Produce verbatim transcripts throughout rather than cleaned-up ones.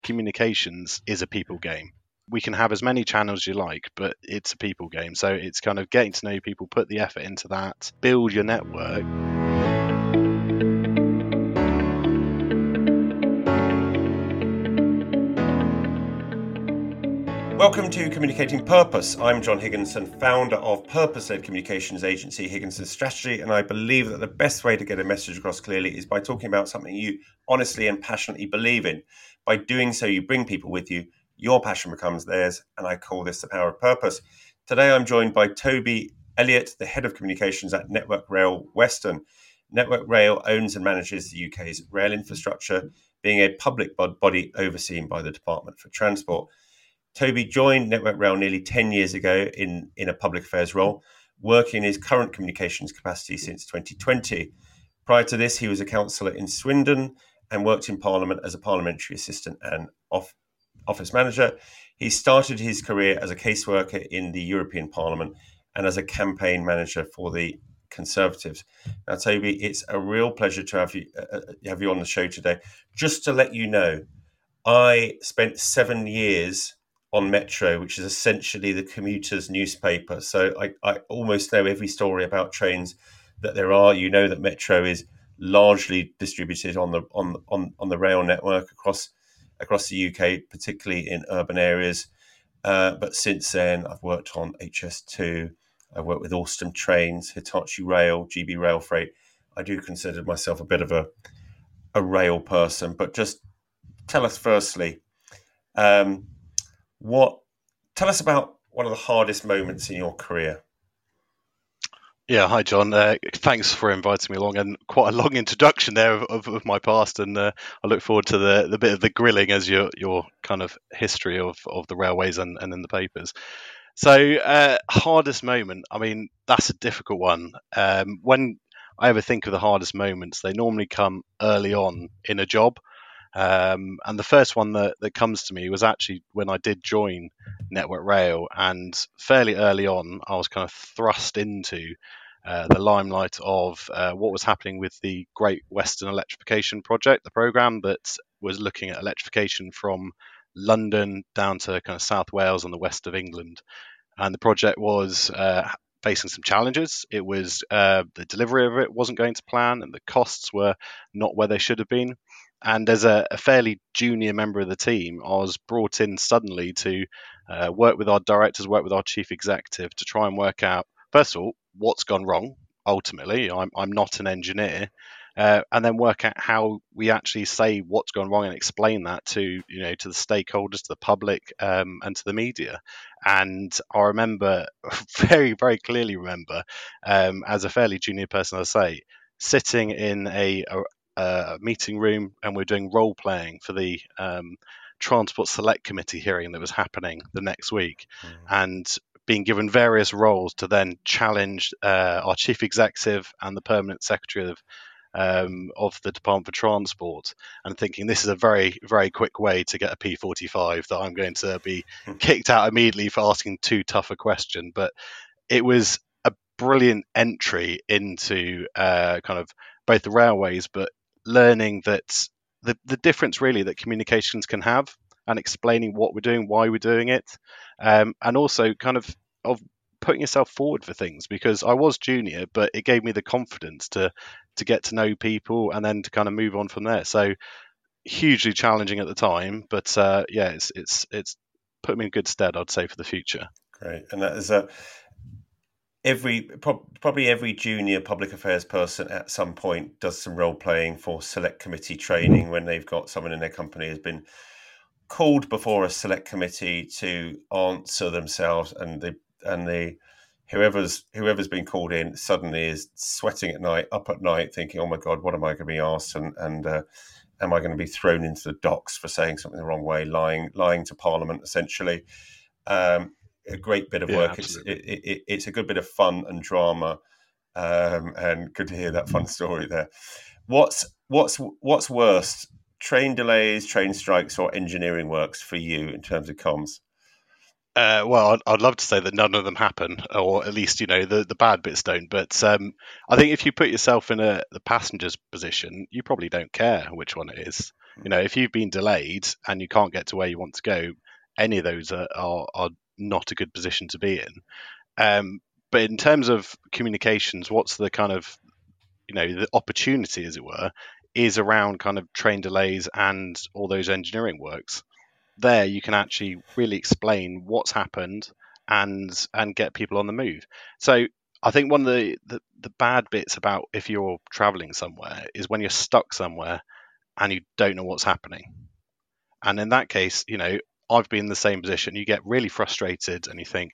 communications is a people game. We can have as many channels as you like, but it's a people game. So it's kind of getting to know people, put the effort into that, build your network. Welcome to Communicating Purpose. I'm John Higginson, founder of purpose-led communications agency Higginson Strategy, and I believe that the best way to get a message across clearly is by talking about something you honestly and passionately believe in. By doing so, you bring people with you, your passion becomes theirs, and I call this the power of purpose. Today, I'm joined by Toby Elliott, the head of communications at Network Rail Western. Network Rail owns and manages the U K's rail infrastructure, being a public body overseen by the Department for Transport. Toby joined Network Rail nearly ten years ago in, in a public affairs role, working in his current communications capacity since twenty twenty. Prior to this, he was a councillor in Swindon and worked in Parliament as a parliamentary assistant and off, office manager. He started his career as a caseworker in the European Parliament and as a campaign manager for the Conservatives. Now, Toby, it's a real pleasure to have you, uh, have you on the show today. Just to let you know, I spent seven years on Metro, which is essentially the commuter's newspaper. So I, I almost know every story about trains that there are. You know that Metro is largely distributed on the on on, on the rail network across across the U K, particularly in urban areas. Uh, but since then, I've worked on H S two. I've worked with Alstom Trains, Hitachi Rail, G B Rail Freight. I do consider myself a bit of a a rail person. But just tell us firstly, um, What? Tell us about one of the hardest moments in your career. Yeah, hi John. Uh, thanks for inviting me along, and quite a long introduction there of, of, of my past. And uh, I look forward to the, the bit of the grilling as your your kind of history of, of the railways and, and in the papers. So uh, hardest moment. I mean, that's a difficult one. Um, when I ever think of the hardest moments, they normally come early on in a job. Um, and the first one that, that comes to me was actually when I did join Network Rail, and fairly early on, I was kind of thrust into uh, the limelight of uh, what was happening with the Great Western Electrification Project, the programme that was looking at electrification from London down to kind of South Wales and the west of England. And the project was uh, facing some challenges. It was uh, the delivery of it wasn't going to plan, and the costs were not where they should have been. And as a, a fairly junior member of the team, I was brought in suddenly to uh, work with our directors, work with our chief executive to try and work out, first of all, what's gone wrong. Ultimately, I'm, I'm not an engineer, uh, and then work out how we actually say what's gone wrong and explain that to you know to the stakeholders, to the public, um, and to the media. And I remember very, very clearly remember um, as a fairly junior person, I say, sitting in a, a Uh, meeting room, and we're doing role playing for the um, Transport Select Committee hearing that was happening the next week, mm. and being given various roles to then challenge uh, our chief executive and the permanent secretary of um, of the Department for Transport, and thinking this is a very, very quick way to get a P forty-five, that I'm going to be kicked out immediately for asking too tough a question. But it was a brilliant entry into uh, kind of both the railways, but learning that the, the difference really that communications can have, and explaining what we're doing, why we're doing it, um, and also kind of of putting yourself forward for things, because I was junior, but it gave me the confidence to to get to know people and then to kind of move on from there. So hugely challenging at the time, but uh, yeah, it's it's it's put me in good stead, I'd say, for the future. Great, and that is a. Every probably every junior public affairs person at some point does some role playing for select committee training when they've got someone in their company who's been called before a select committee to answer themselves, and the and the whoever's whoever's been called in suddenly is sweating at night, up at night, thinking, "Oh my God, what am I going to be asked?" and and uh, am I going to be thrown into the docks for saying something the wrong way, lying lying to Parliament essentially. Um, A great bit of yeah, work. It's it, it, it's a good bit of fun and drama, um, and good to hear that fun story there. What's what's what's worst? Train delays, train strikes, or engineering works for you in terms of comms? Uh, well, I'd, I'd love to say that none of them happen, or at least you know the, the bad bits don't. But um, I think if you put yourself in a the passenger's position, you probably don't care which one it is. You know, if you've been delayed and you can't get to where you want to go, any of those are are, are not a good position to be in. Um, but in terms of communications, what's the kind of you know the opportunity, as it were, is around kind of train delays and all those engineering works. There you can actually really explain what's happened and and get people on the move. So I think one of the, the, the bad bits about if you're traveling somewhere is when you're stuck somewhere and you don't know what's happening. And in that case, you know, I've been in the same position. You get really frustrated and you think,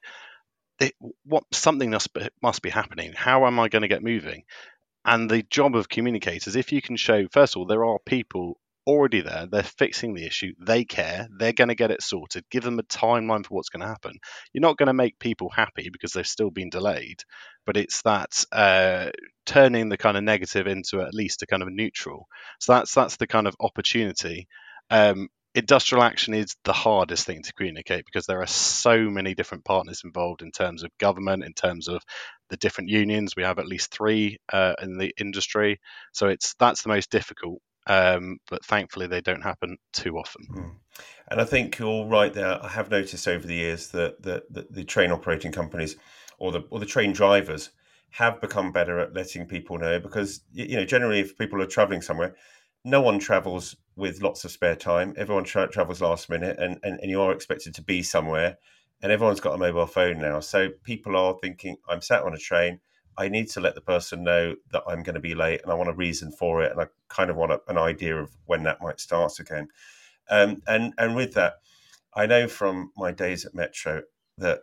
what something must be, must be happening. How am I going to get moving? And the job of communicators, if you can show, first of all, there are people already there, they're fixing the issue, they care, they're going to get it sorted, give them a timeline for what's going to happen. You're not going to make people happy because they've still been delayed, but it's that uh, turning the kind of negative into at least a kind of neutral. So that's that's the kind of opportunity. Um, industrial action is the hardest thing to communicate because there are so many different partners involved in terms of government, in terms of the different unions. We have at least three uh, in the industry, so it's that's the most difficult. Um, but thankfully, they don't happen too often. Mm. And I think you're right there. I have noticed over the years that the, the, the train operating companies or the or the train drivers have become better at letting people know, because you know generally if people are traveling somewhere, no one travels with lots of spare time. Everyone tra- travels last minute, and, and and you are expected to be somewhere, and everyone's got a mobile phone now. So people are thinking, I'm sat on a train, I need to let the person know that I'm going to be late, and I want a reason for it, and I kind of want a, an idea of when that might start again. Um, and and with that, I know from my days at Metro that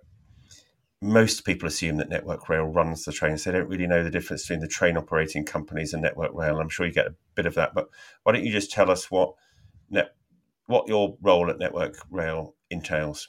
most people assume that Network Rail runs the trains. They don't really know the difference between the train operating companies and Network Rail. I'm sure you get a bit of that, but why don't you just tell us what net, what your role at Network Rail entails?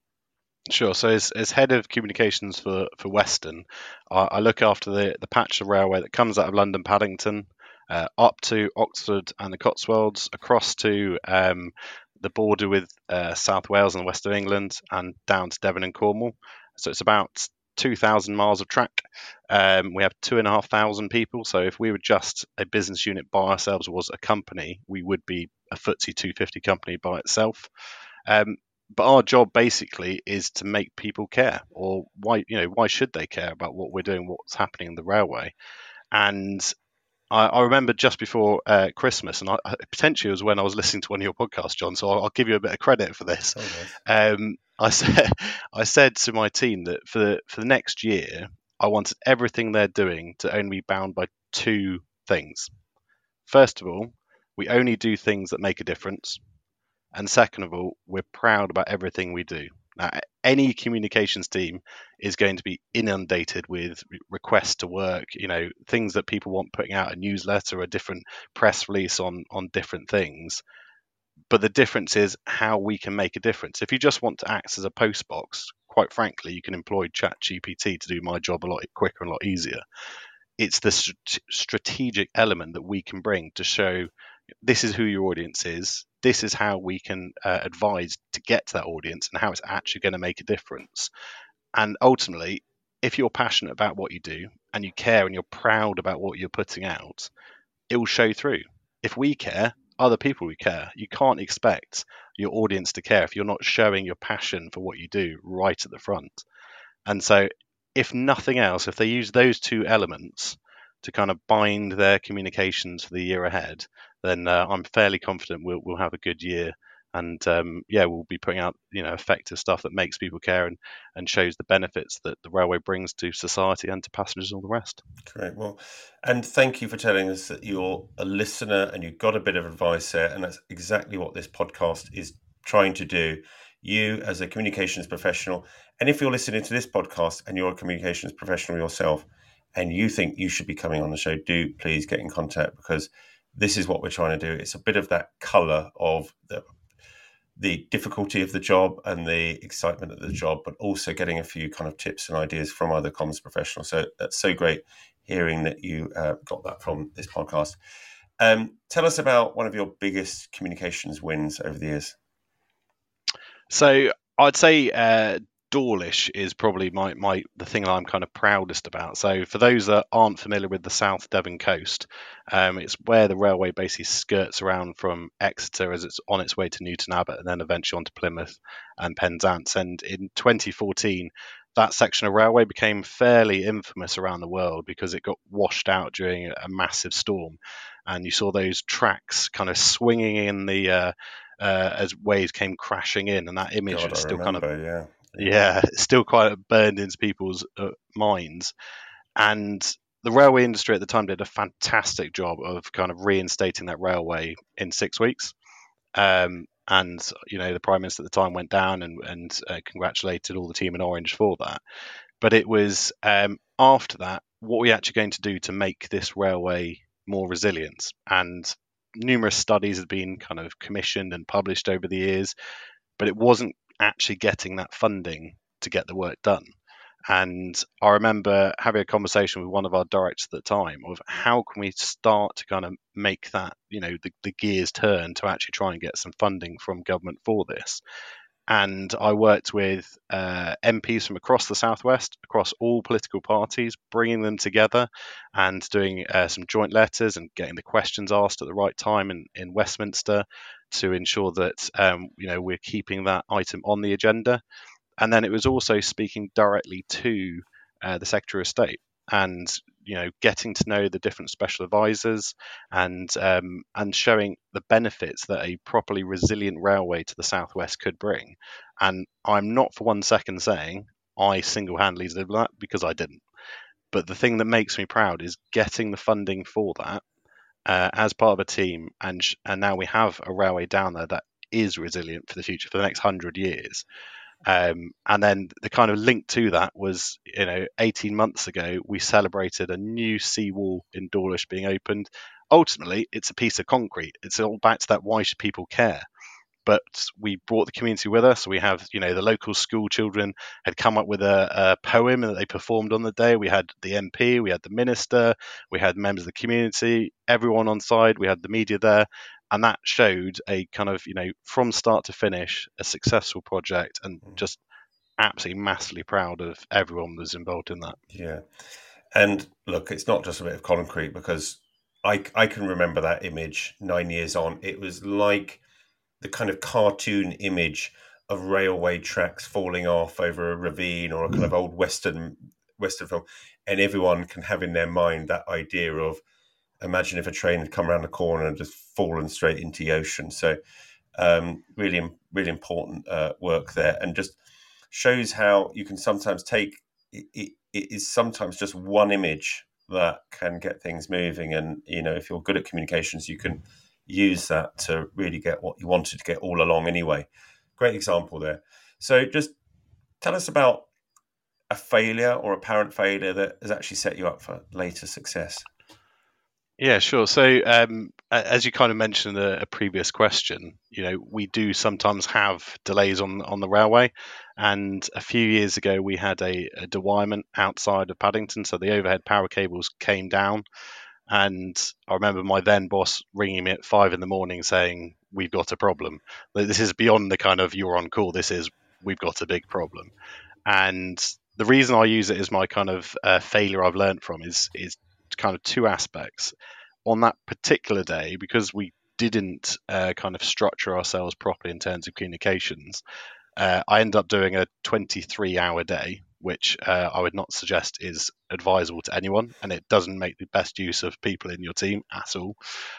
Sure. So as, as head of communications for, for Western, I, I look after the, the patch of railway that comes out of London Paddington, uh, up to Oxford and the Cotswolds, across to um, the border with uh, South Wales and the west of England, and down to Devon and Cornwall. So it's about two thousand miles of track. Um, we have two and a half thousand people. So if we were just a business unit by ourselves, was a company, we would be a F T S E two fifty company by itself. Um, but our job basically is to make people care, or why you know why should they care about what we're doing, what's happening in the railway. And I, I remember just before uh, Christmas, and I, potentially it was when I was listening to one of your podcasts, John. So I'll, I'll give you a bit of credit for this. Oh, nice. Um, I said I said to my team that for the, for the next year, I wanted everything they're doing to only be bound by two things. First of all, we only do things that make a difference. And second of all, we're proud about everything we do. Now, any communications team is going to be inundated with requests to work, you know, things that people want putting out, a newsletter, a different press release on on different things. But the difference is how we can make a difference. If you just want to act as a postbox, quite frankly, you can employ ChatGPT to do my job a lot quicker and a lot easier. It's the st- strategic element that we can bring to show this is who your audience is. This is how we can uh, advise to get to that audience and how it's actually going to make a difference. And ultimately, if you're passionate about what you do and you care and you're proud about what you're putting out, it will show through. If we care, other people will care. You can't expect your audience to care if you're not showing your passion for what you do right at the front. And so, if nothing else, if they use those two elements to kind of bind their communications for the year ahead, then uh, I'm fairly confident we'll we'll have a good year. And um, yeah, we'll be putting out you know effective stuff that makes people care and, and shows the benefits that the railway brings to society and to passengers and all the rest. Great. Well, and thank you for telling us that you're a listener and you've got a bit of advice there. And that's exactly what this podcast is trying to do. You as a communications professional, and if you're listening to this podcast and you're a communications professional yourself and you think you should be coming on the show, do please get in contact, because this is what we're trying to do. It's a bit of that colour of the the difficulty of the job and the excitement of the job, but also getting a few kind of tips and ideas from other comms professionals. So that's so great hearing that you uh, got that from this podcast. Um, tell us about one of your biggest communications wins over the years. So I'd say uh, Dawlish is probably my, my the thing that I'm kind of proudest about. So for those that aren't familiar with the South Devon coast, um, it's where the railway basically skirts around from Exeter as it's on its way to Newton Abbot and then eventually on to Plymouth and Penzance. And in twenty fourteen, that section of railway became fairly infamous around the world because it got washed out during a massive storm. And you saw those tracks kind of swinging in the uh, uh, as waves came crashing in, and that image God, is I still remember, kind of yeah. yeah, it's still quite burned into people's uh, minds. And the railway industry at the time did a fantastic job of kind of reinstating that railway in six weeks. Um, and you know, the Prime Minister at the time went down and, and uh, congratulated all the team in Orange for that. But it was um, after that, what are we actually going to do to make this railway more resilient? And numerous studies have been kind of commissioned and published over the years, but it wasn't actually getting that funding to get the work done. And I remember having a conversation with one of our directors at the time of how can we start to kind of make that, you know, the, the gears turn to actually try and get some funding from government for this. And I worked with uh, M Ps from across the Southwest, across all political parties, bringing them together and doing uh, some joint letters and getting the questions asked at the right time in, in Westminster to ensure that um, you know, we're keeping that item on the agenda. And then it was also speaking directly to uh, the Secretary of State and, you know, getting to know the different special advisors and um, and showing the benefits that a properly resilient railway to the southwest could bring. And I'm not for one second saying I single-handedly did that, because I didn't. But the thing that makes me proud is getting the funding for that uh, as part of a team, and sh- and now we have a railway down there that is resilient for the future, for the next hundred years. Um, and then the kind of link to that was, you know, eighteen months ago, we celebrated a new seawall in Dawlish being opened. Ultimately, it's a piece of concrete. It's all back to that, why should people care? But we brought the community with us. We have, you know, the local school children had come up with a, a poem that they performed on the day. We had the M P, we had the minister, we had members of the community, everyone on side. We had the media there. And that showed a kind of, you know, from start to finish, a successful project, and just absolutely massively proud of everyone that was involved in that. Yeah. And look, it's not just a bit of concrete, because I, I can remember that image nine years on. It was like the kind of cartoon image of railway tracks falling off over a ravine or a kind of old Western Western film. And everyone can have in their mind that idea of, imagine if a train had come around the corner and just fallen straight into the ocean. So um, really, really important uh, work there, and just shows how you can sometimes take, it, it, it is sometimes just one image that can get things moving. And, you know, if you're good at communications, you can use that to really get what you wanted to get all along anyway. Great example there. So just tell us about a failure or apparent failure that has actually set you up for later success. Yeah, sure. So, um, as you kind of mentioned in a, a previous question, you know, we do sometimes have delays on on the railway, and a few years ago we had a, a derailment outside of Paddington, so the overhead power cables came down, and I remember my then boss ringing me at five in the morning saying, "We've got a problem. This is beyond the kind of you're on call. This is, we've got a big problem." And the reason I use it as my kind of uh, failure I've learned from is is kind of two aspects. On that particular day, because we didn't uh, kind of structure ourselves properly in terms of communications, uh, I ended up doing a twenty-three hour day, which uh, I would not suggest is advisable to anyone, and it doesn't make the best use of people in your team at all.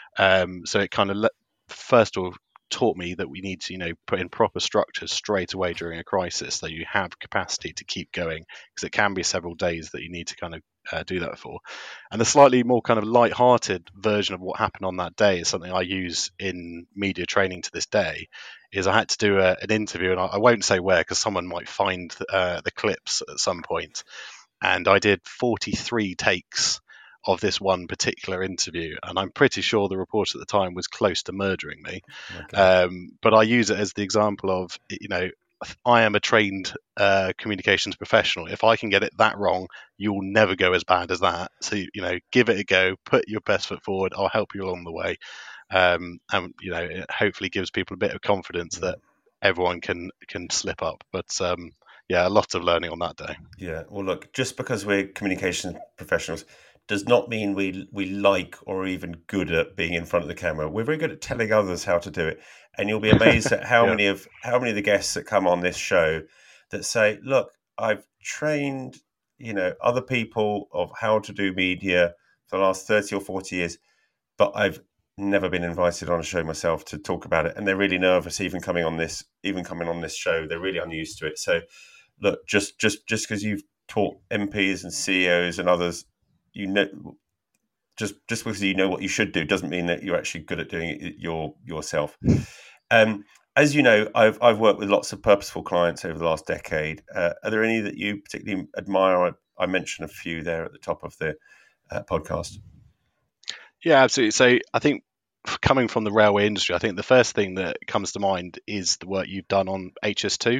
Um, so it kind of, le- first of all, taught me that we need to, you know, put in proper structures straight away during a crisis, so you have capacity to keep going, because it can be several days that you need to kind of uh, do that for. And the slightly more kind of light-hearted version of what happened on that day is something I use in media training to this day. Is I had to do a, an interview, and I, I won't say where because someone might find uh, the clips at some point. And I did forty-three takes of this one particular interview, and I'm pretty sure the reporter at the time was close to murdering me. Okay. Um, but I use it as the example of, you know, I am a trained uh, communications professional. If I can get it that wrong, you'll never go as bad as that. So, you know, give it a go, put your best foot forward. I'll help you along the way. Um, and, you know, it hopefully gives people a bit of confidence that everyone can can slip up. But um, yeah, a lot of learning on that day. Yeah. Well, look, just because we're communication professionals does not mean we we like or even good at being in front of the camera. We're very good at telling others how to do it, and you'll be amazed at how Yeah. many of how many of the guests that come on this show that say, "Look, I've trained, you know, other people of how to do media for the last thirty or forty years, but I've never been invited on a show myself to talk about it, and they're really nervous even coming on this even coming on this show. They're really unused to it." So, look, just just just because you've taught M Ps and C E Os and others, you know, just just because you know what you should do doesn't mean that you're actually good at doing it your yourself. Um, as you know, I've I've worked with lots of purposeful clients over the last decade. Uh, are there any that you particularly admire? I, I mentioned a few there at the top of the uh, podcast. Yeah, absolutely. So I think coming from the railway industry, I think the first thing that comes to mind is the work you've done on H S two.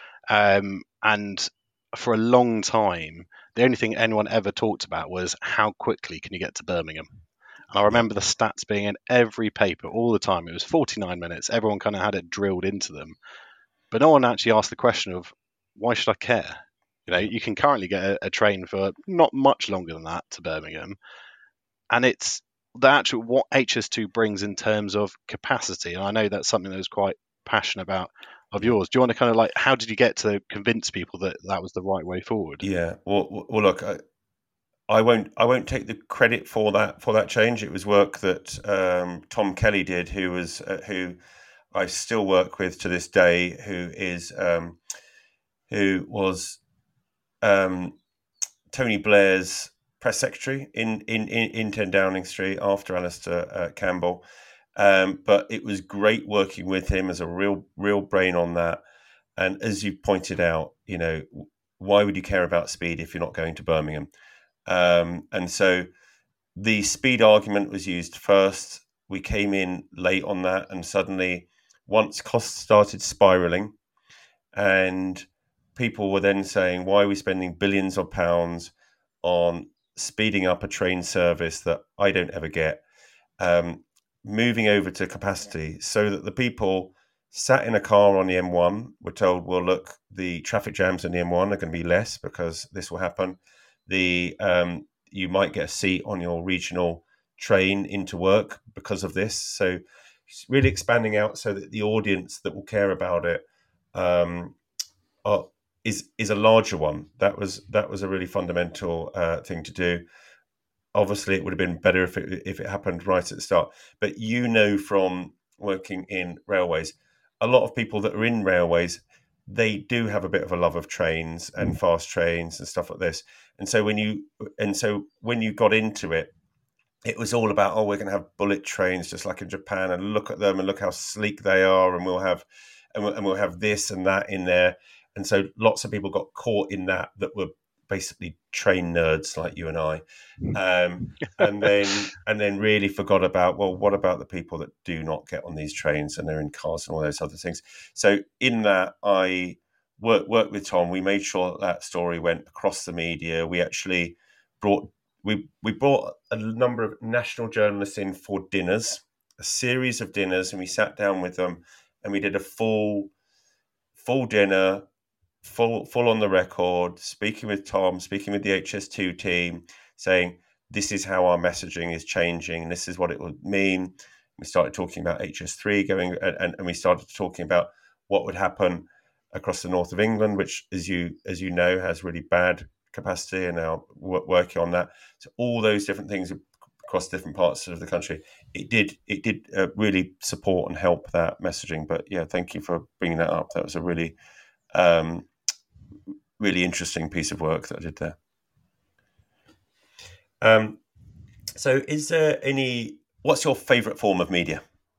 Um, and for a long time, the only thing anyone ever talked about was how quickly can you get to Birmingham. And I remember the stats being in every paper all the time. It was forty-nine minutes. Everyone kind of had it drilled into them. But no one actually asked the question of, why should I care? You know, you can currently get a, a train for not much longer than that to Birmingham. And it's the actual what H S two brings in terms of capacity. And I know that's something that was quite passionate about of yours. Do you want to kind of like, how did you get to convince people that that was the right way forward? Yeah. Well, well, look, I, I won't. I won't take the credit for that for that change. It was work that um, Tom Kelly did, who was uh, who I still work with to this day. Who is um, who was um, Tony Blair's press secretary in in in, in ten Downing Street after Alistair uh, Campbell. Um, but it was great working with him as a real real brain on that. And as you pointed out, you know, why would you care about speed if you're not going to Birmingham? Um, and so the speed argument was used first. We came in late on that, and suddenly, once costs started spiraling, and people were then saying, "Why are we spending billions of pounds on speeding up a train service that I don't ever get?" Um, moving over to capacity, so that the people sat in a car on the M one were told, "Well, look, the traffic jams on the M one are going to be less because this will happen. The um, you might get a seat on your regional train into work because of this." So it's really expanding out so that the audience that will care about it um, are, is is a larger one. That was that was a really fundamental uh, thing to do. Obviously, it would have been better if it if it happened right at the start. But you know from working in railways, a lot of people that are in railways, they do have a bit of a love of trains and fast trains and stuff like this. And so when you and so when you got into it, it was all about, oh, we're going to have bullet trains just like in Japan, and look at them and look how sleek they are, and we'll have and we'll, and we'll have this and that in there. And so lots of people got caught in that that were basically train nerds like you and I, um, and then and then really forgot about, well, what about the people that do not get on these trains and they're in cars and all those other things. So in that, I worked worked with Tom. We made sure that, that story went across the media. We actually brought we we brought a number of national journalists in for dinners, a series of dinners, and we sat down with them and we did a full full dinner. Full, full on the record, speaking with Tom, speaking with the H S two team, saying this is how our messaging is changing. This is what it would mean. We started talking about H S three going, and, and we started talking about what would happen across the north of England, which, as you as you know, has really bad capacity, and now we're working on that. So all those different things across different parts of the country, it did it did uh, really support and help that messaging. But yeah, thank you for bringing that up. That was a really um, really interesting piece of work that I did there. Um, so is there any, what's your favourite form of media?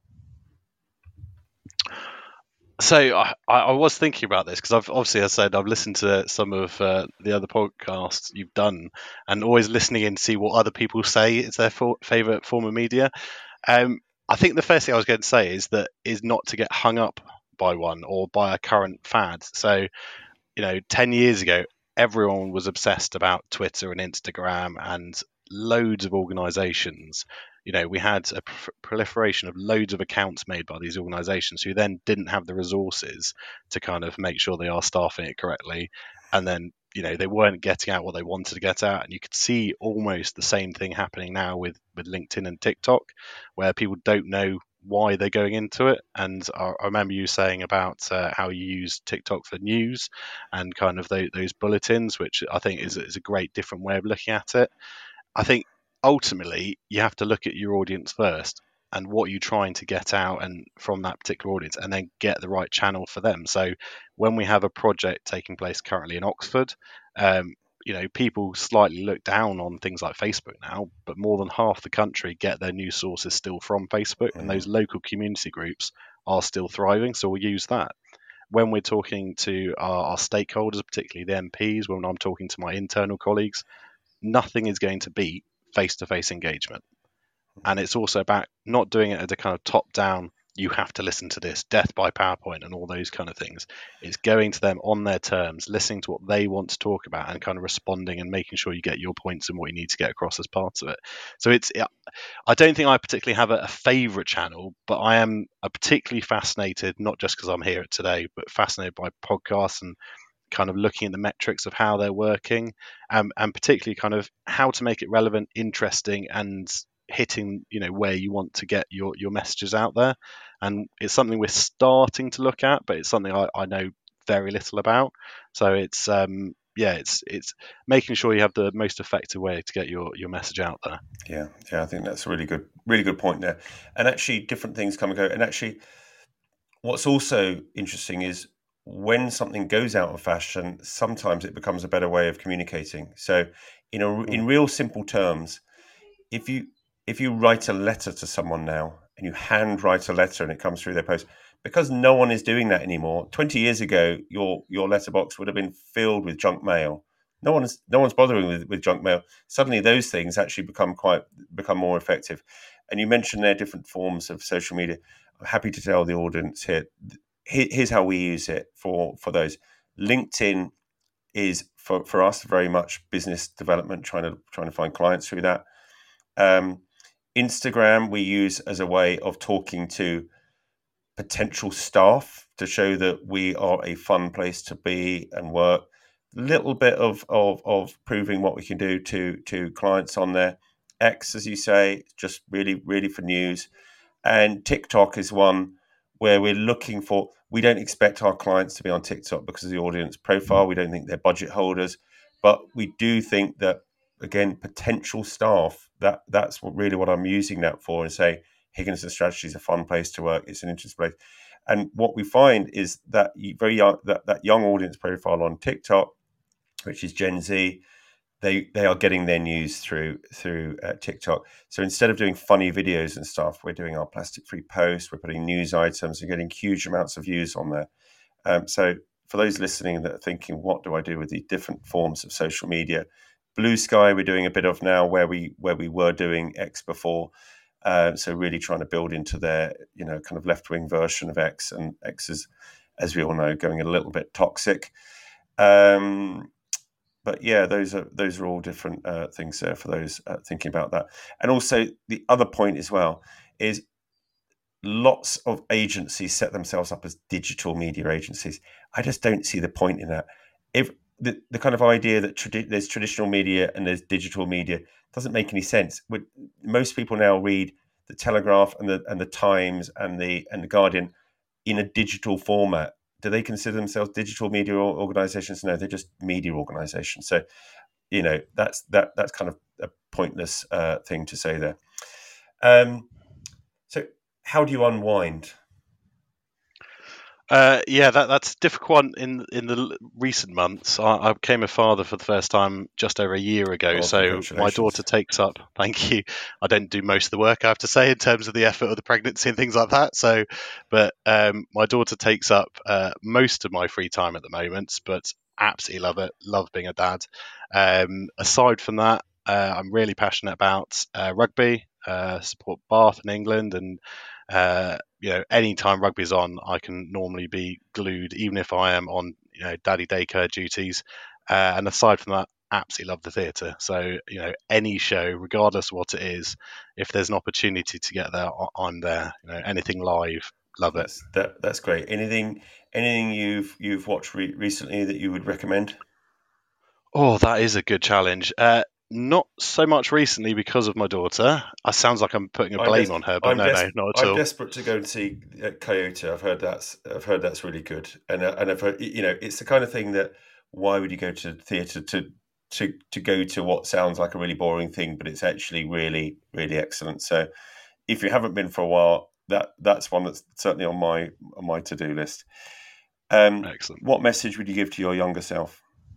So I, I was thinking about this because I've obviously, as I said, I've listened to some of uh, the other podcasts you've done, and always listening in to see what other people say is their for, favourite form of media. Um, I think the first thing I was going to say is that is not to get hung up by one or by a current fad. So, you know, ten years ago, everyone was obsessed about Twitter and Instagram, and loads of organizations you know, we had a pr- proliferation of loads of accounts made by these organizations who then didn't have the resources to kind of make sure they are staffing it correctly. And then, you know, they weren't getting out what they wanted to get out. And you could see almost the same thing happening now with, with LinkedIn and TikTok, where people don't know why they're going into it. And I, I remember you saying about uh, how you use TikTok for news and kind of those, those bulletins, which I think is, is a great different way of looking at it. I think ultimately you have to look at your audience first and what you're trying to get out and from that particular audience, and then get the right channel for them. So when we have a project taking place currently in Oxford, um, you know, people slightly look down on things like Facebook now, but more than half the country get their news sources still from Facebook, mm. and those local community groups are still thriving. So we'll use that. When we're talking to our, our stakeholders, particularly the M Ps, when I'm talking to my internal colleagues, nothing is going to beat face-to-face engagement. And it's also about not doing it at a kind of top-down, you have to listen to this, death by PowerPoint and all those kind of things. It's going to them on their terms, listening to what they want to talk about and kind of responding and making sure you get your points and what you need to get across as part of it. So it's, I don't think I particularly have a, a favorite channel, but I am particularly fascinated, not just because I'm here today, but fascinated by podcasts and kind of looking at the metrics of how they're working, um, and particularly kind of how to make it relevant, interesting, and hitting, you know, where you want to get your, your messages out there. And it's something we're starting to look at, but it's something I, I know very little about. So it's, um, yeah, it's it's making sure you have the most effective way to get your, your message out there. Yeah, yeah, I think that's a really good, really good point there. And actually, different things come and go. And actually, what's also interesting is when something goes out of fashion, sometimes it becomes a better way of communicating. So, in a, mm. in real simple terms, if you if you write a letter to someone now and you hand write a letter and it comes through their post, because no one is doing that anymore. Twenty years ago, your your letterbox would have been filled with junk mail. No one is no one's bothering with, with junk mail. Suddenly, those things actually become quite become more effective. And you mentioned there different forms of social media. I'm happy to tell the audience here. Here's how we use it for, for those. LinkedIn is for, for us very much business development, trying to trying to find clients through that. Um, Instagram we use as a way of talking to potential staff to show that we are a fun place to be and work. A little bit of, of of proving what we can do to to clients on there. X, as you say, just really really for news. And TikTok is one where we're looking for, we don't expect our clients to be on TikTok because of the audience profile. We don't think they're budget holders, but we do think that, again, potential staff, that that's what really what I'm using that for, and say Higginson Strategy is a fun place to work. It's an interesting place. And what we find is that very young, that, that young audience profile on TikTok, which is Gen Z, They they are getting their news through through uh, TikTok. So instead of doing funny videos and stuff, we're doing our plastic-free posts. We're putting news items and getting huge amounts of views on there. Um, so for those listening that are thinking, what do I do with the different forms of social media? Blue Sky, we're doing a bit of now, where we where we were doing X before. Uh, so really trying to build into their, you know, kind of left-wing version of X, and X is, as we all know, going a little bit toxic. Um, But yeah, those are those are all different uh, things there for those uh, thinking about that. And also the other point as well is lots of agencies set themselves up as digital media agencies. I just don't see the point in that. If the, the kind of idea that tradi- there's traditional media and there's digital media doesn't make any sense. We're, most people now read the Telegraph and the and the Times and the and the Guardian in a digital format. Do they consider themselves digital media organizations? No, they're just media organizations. So, you know, that's that that's kind of a pointless uh, thing to say there. Um, so, how do you unwind? Uh, yeah, that that's a difficult one in in the recent months. I, I became a father for the first time just over a year ago. Oh, so my daughter takes up. Thank you. I don't do most of the work, I have to say, in terms of the effort of the pregnancy and things like that. So, but um, my daughter takes up uh, most of my free time at the moment. But absolutely love it. Love being a dad. Um, aside from that, uh, I'm really passionate about uh, rugby. Uh, support Bath in England, and uh, you know, anytime rugby's on, I can normally be glued, even if I am on, you know, daddy daycare duties. Uh, and aside from that, absolutely love the theatre. So, you know, any show, regardless of what it is, if there's an opportunity to get there, I'm there. You know, anything live, love that's, it. That, that's great. Anything anything you've you've watched re- recently that you would recommend? Oh, that is a good challenge. Uh, not so much recently because of my daughter. It sounds like I'm putting a I'm blame des- on her, but I'm no, des- no, not at I'm all. desperate to go and see uh, Coyote. I've heard that's I've heard that's really good, and uh, and I've heard, you know, it's the kind of thing that why would you go to theatre to to to go to what sounds like a really boring thing, but it's actually really really excellent. So if you haven't been for a while, that that's one that's certainly on my on my to do list. Um, Excellent. What message would you give to your younger self?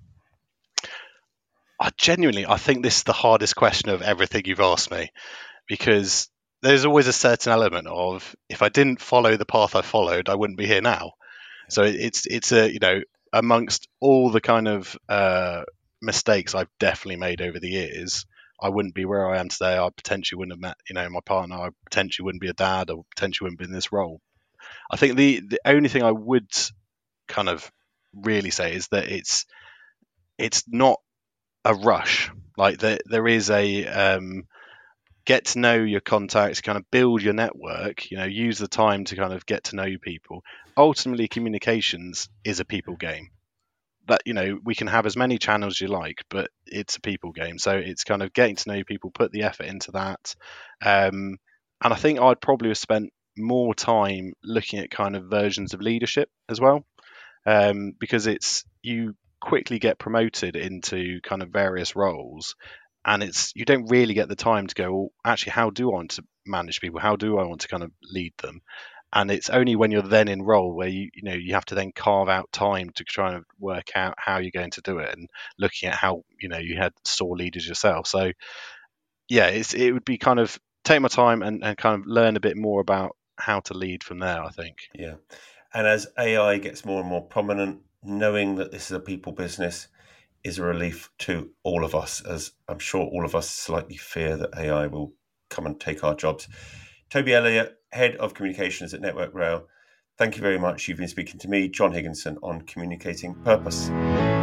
I genuinely, I think this is the hardest question of everything you've asked me, because there's always a certain element of, if I didn't follow the path I followed, I wouldn't be here now. So it's it's a, you know, amongst all the kind of uh, mistakes I've definitely made over the years, I wouldn't be where I am today. I potentially wouldn't have met, you know, my partner. I potentially wouldn't be a dad, or potentially wouldn't be in this role. I think the the only thing I would kind of really say is that it's it's not a rush. Like there there is a um, get to know your contacts, kind of build your network. You know, use the time to kind of get to know people. Ultimately, communications is a people game. That, you know, we can have as many channels as you like, but it's a people game. So it's kind of getting to know people, put the effort into that. Um, and I think I'd probably have spent more time looking at kind of versions of leadership as well, um, because it's you quickly get promoted into kind of various roles, and it's you don't really get the time to go, well, actually, how do I want to manage people? How do I want to kind of lead them? And it's only when you're then in role where you you know you have to then carve out time to try and work out how you're going to do it, and looking at how, you know, you had store leaders yourself. So yeah, it's it would be kind of take my time and, and kind of learn a bit more about how to lead from there, I think. Yeah. And as A I gets more and more prominent, knowing that this is a people business is a relief to all of us, as I'm sure all of us slightly fear that A I will come and take our jobs. Toby Elliott, Head of Communications at Network Rail, thank you very much. You've been speaking to me, John Higginson, on Communicating Purpose.